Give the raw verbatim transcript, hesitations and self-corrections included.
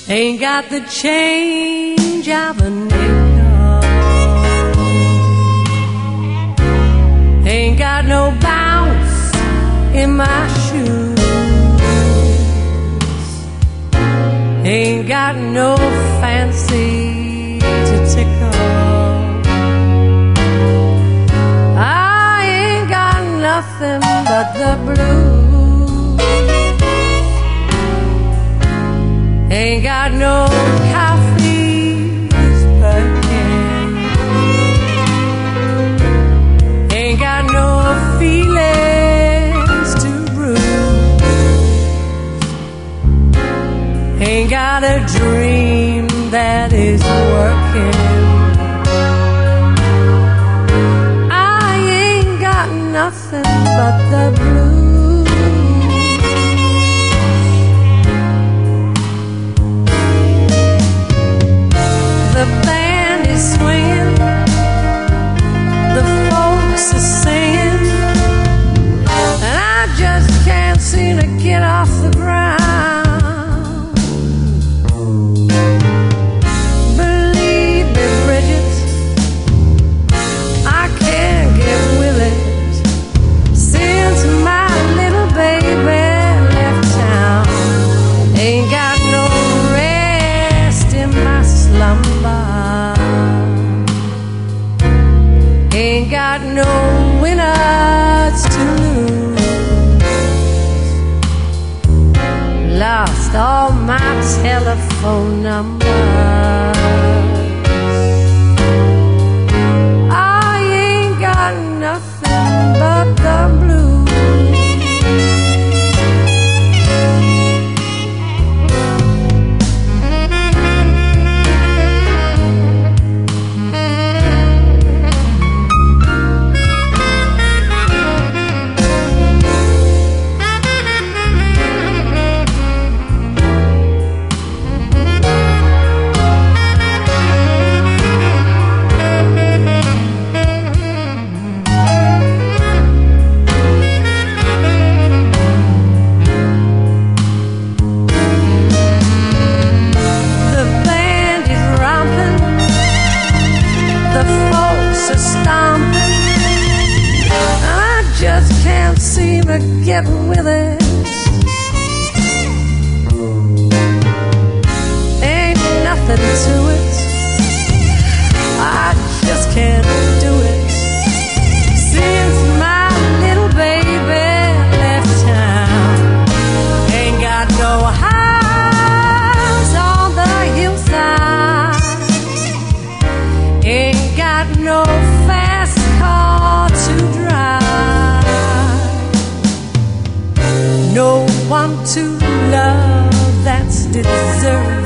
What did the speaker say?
Ain't got the change of a nickel. Ain't got no bounce in my shoes. Ain't got no fancy to tickle. I ain't got nothing but the blues. Ain't got no coffee's perking. Ain't got no feelings to bruise. Ain't got a dream that is working. I ain't got nothing but the blues. The band is swinging, the folks are singing, and I just can't seem to get off the ground. Believe me, Bridget, I can't get with it since my little baby left town. Ain't got no rest in my slumber. Ain't got no winners to lose. Lost all my telephone numbers. I ain't got nothing but the blues. Seem to get with it. Ain't nothing to it. I just can't do it. Since my little baby left town, ain't got no house on the hillside. Ain't got no fast car to drive. No one to love that's deserved.